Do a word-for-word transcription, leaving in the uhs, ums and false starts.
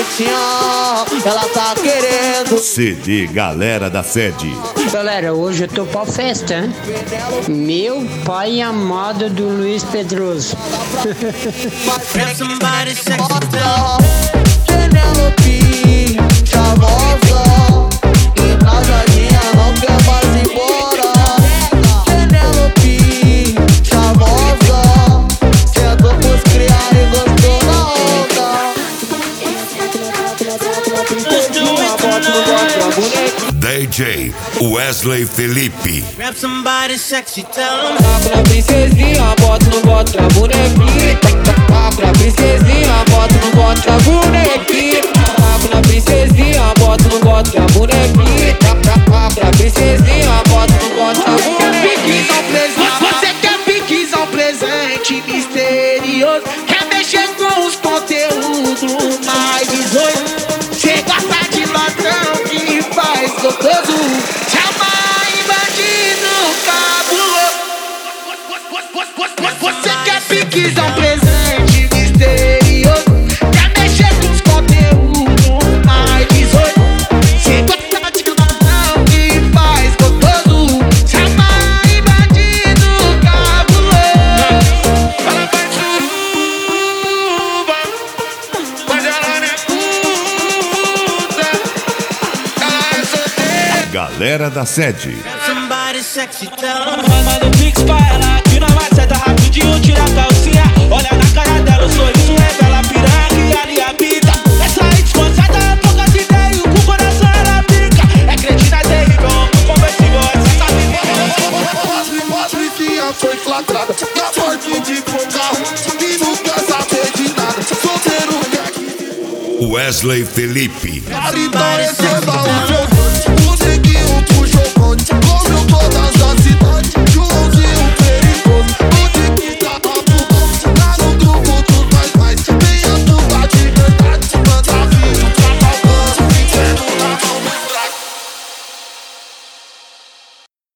bonitinha, ela tá querendo. C D Galera da Sede. Galera, hoje eu tô pra festa, hein? Meu pai amado do Luiz Pedroso. Penelope, chavosa, e na jardim não quer mais ir embora. Penelope, chavosa, sentou pros criar e gostou na onda. D J Wesley Felipe. Grab somebody sexy, tell them. Taca na princesinha, bota no bota pra bonequinha. Taca na princesinha, bota no bota pra bonequinha. Taca na princesinha, bota no bota pra bonequinha. Taca na princesinha, bota no bota pra bonequinha. Você quer piquezão presente misterioso? Quer mexer com os conteúdos mais dezoito? Você gosta de ladrão que faz gostoso? Chama em bandido cabuloso. Você quer piquezão presente misterioso? Quer mexer com os conteúdos mais dezoito? Você gosta de ladrão que faz gostoso? Chama em bandido cabuloso. Ela vai suruba, mas ela não é puta. Ela é solteira. Galera da Sede. Grab somebody sexy, tell them. Manda um pix pra ela, que nós vai acertar rapidinho, tira a calcinha. Olha na cara dela, o sorriso revela a piranha que ali habita. Essa aí descansada, poucas ideias, com o coração ela fica. É cretina terrível, conversível, essa sabe. Patricinha foi flagrada na porta de carro e não quer saber de nada. Solteiro quer que Wesley Felipe. então receba o